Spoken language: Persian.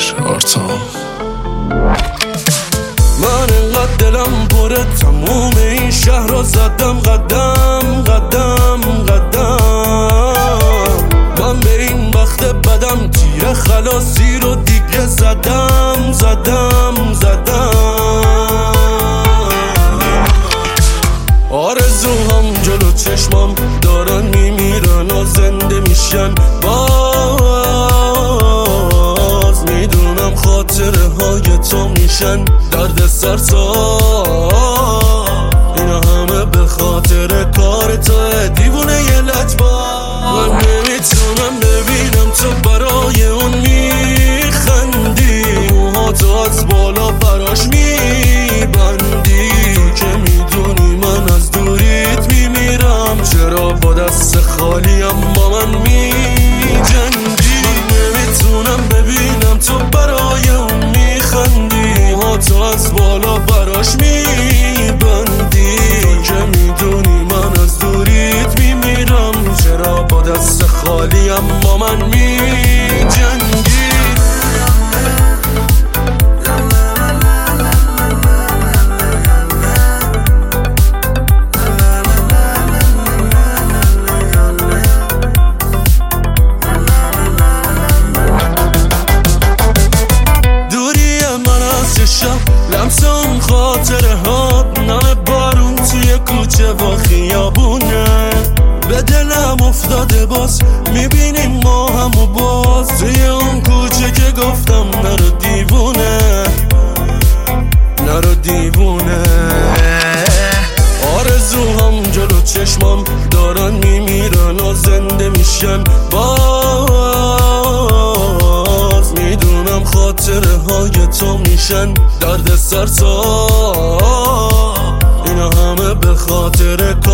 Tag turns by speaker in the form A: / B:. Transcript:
A: آرتام.
B: من انقدر دلم پره تموم این شهر رو زدم قدم قدم قدم. من به این وقت بدم تیر خلاصی رو دیگه زدم زدم زدم. آرزوهام جلو چشمام دارن میمیرن و زنده میشن. باز میدونم خاطره های تو میشن درد سرسا. اینا همه به خاطر کار تو دیوونه یه لطفا. من نمیتونم ببینم تو برای اون میخندی، موها تو از بالا براش میبندی. تو که میدونی من از دوریت میمیرم، چرا با دست خالیم با من میجنگی؟ نمیتونم ببینم تو برای اون میخندی، موها تو از بالا براش میبندی. تو که میدونی من از دوریت میمیرم، چرا با دست خالیم با من میجنگی؟ لمس اون خاطره ها، نم بارون توی کوچه و خیابونه. به دلم افتاده باز میبینیم ما همو باز توی اون کوچه که گفتم نرو دیوونه نرو دیوونه. آرزوهام جلو چشمام دارن میمیرن و زنده میشن. باز میدونم خاطره های تو میشن درد سرسا. اینا همه به خاطر